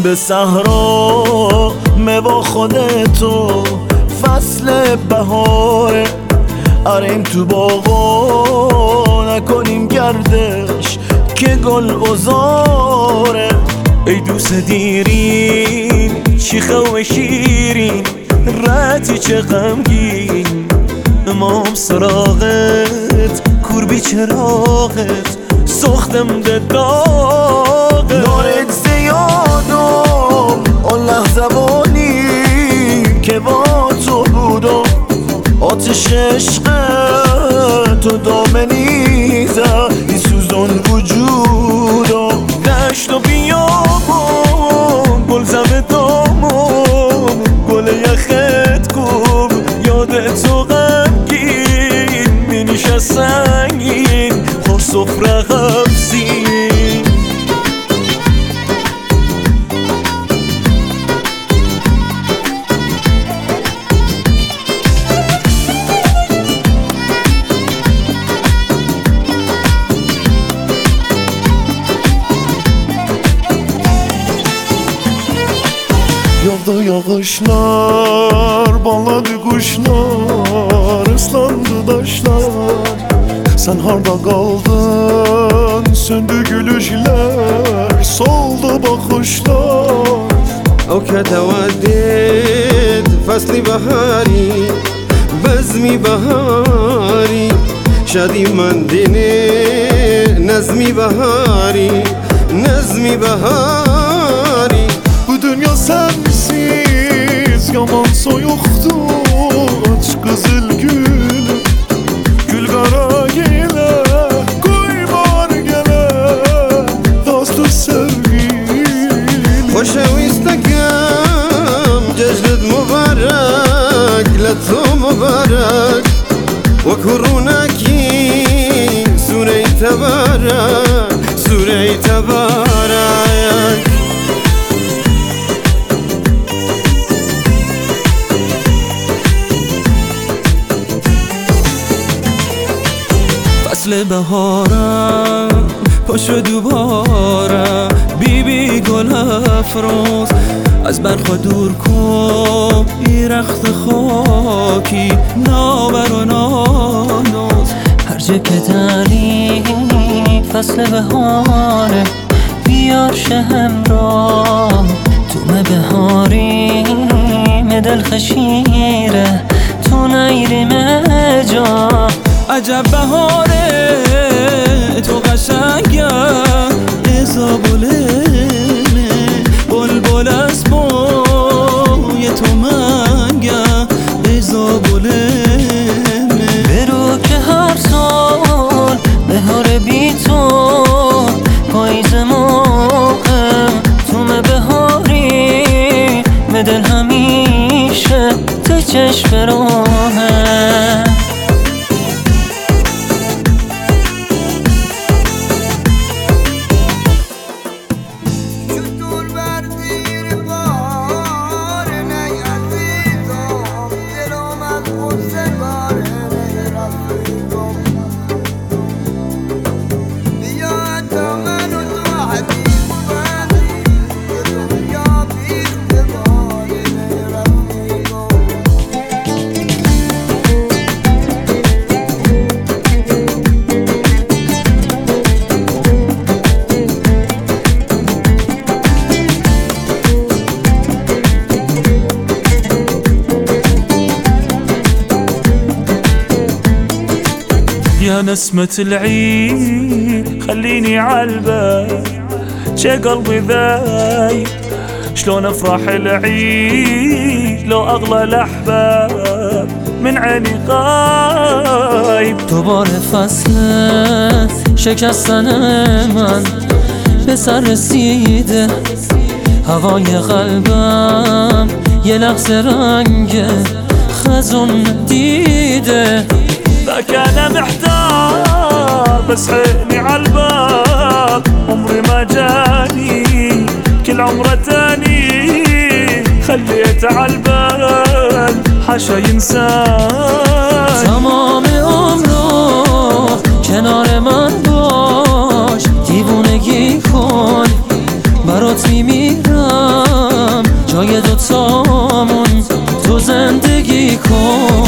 به صحرا با خودتو فصل بهاره، اریم تو باغا نکنیم گردش که گل بزاره. ای دوست دیرین شیخه و شیرین رتی چه غمگین، امام سراغت کور بی چراغت سختم ده داغت. دارت زیادم آن لحظه بانی که با تو بودم، آتش عشق تو دامنیزه ای سوزان وجودم. دشت و بیابم گل زم دامم گل یخت کم یاد تو غمگین مینیشه سنگین خور سفره غمزین. Yağdı yağışlar, bağladı kuşlar, ıslandı taşlar. Sen harda kaldın, söndü gülüşler, soldu bakışlar. أو كتودد فصل بهاري بزمي بهاري شادي من ديني نزمي بهاري نزمي بهاري. Bu dünya sensiz yaman soyuktu, aç kızıl gül gül kara gele koymar gele dostu sevgilim. خوشويستكم ججلد مبارك لتو مبارك وكروناكي سوري تبارك سوري تبارك. فصل بهارم پاشو دوباره بی گل افروز از برخوا دور کن ای رخت خاکی نابر و نانوز. هر جا که داری فصل بهاره بیار شهم را تو بهاری دل خشیره تو نیریم جا. عجب بهاره تو قشنگه ازابولمه بلبل از بوی تو منگه ازابولمه. برو که هر سال بهاره بی تو پاییز موقع تو بهاری دل همیشه تو چشم راهه. يا نسمة العيد خليني عالبال شي قلبي ذايب شلون افرح العيد لو اغلى الاحباب من عيني غايب. دوباره فصل شکستن من به سر رسیده هوای قلبم یه لحظه رنگ خزون دیده. ذاك انا محتار بس عيني عالباب عمري ما جاني كل عمره تاني خليت عالبال حاشا ينسان. تمام عمرو کنار من باش دیوونگی کن برات میمیرم جای دوتامون تو زندگی کن.